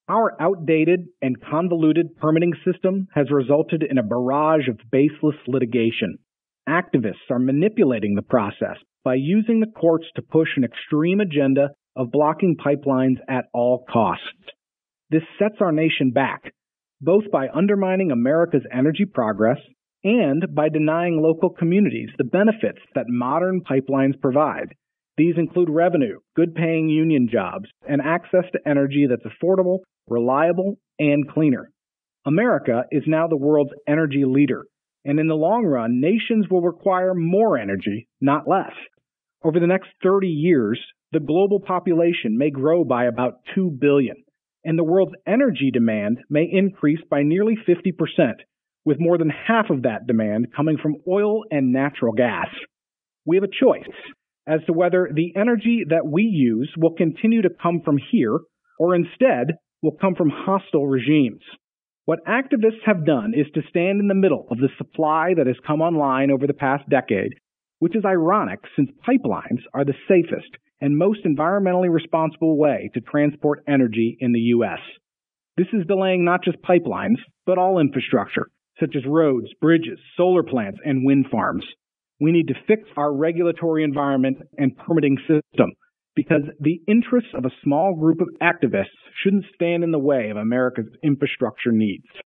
Our outdated and convoluted permitting system has resulted in a barrage of baseless litigation. Activists are manipulating the process by using the courts to push an extreme agenda of blocking pipelines at all costs. This sets our nation back, both by undermining America's energy progress and by denying local communities the benefits that modern pipelines provide. These include revenue, good-paying union jobs, and access to energy that's affordable, reliable, and cleaner. America is now the world's energy leader, and in the long run, nations will require more energy, not less. Over the next 30 years, the global population may grow by about 2 billion, and the world's energy demand may increase by nearly 50%, with more than half of that demand coming from oil and natural gas. We have a choice as to whether the energy that we use will continue to come from here or instead will come from hostile regimes. What activists have done is to stand in the middle of the supply that has come online over the past decade, which is ironic since pipelines are the safest and most environmentally responsible way to transport energy in the U.S. This is delaying not just pipelines, but all infrastructure, such as roads, bridges, solar plants, and wind farms. We need to fix our regulatory environment and permitting system because the interests of a small group of activists shouldn't stand in the way of America's infrastructure needs.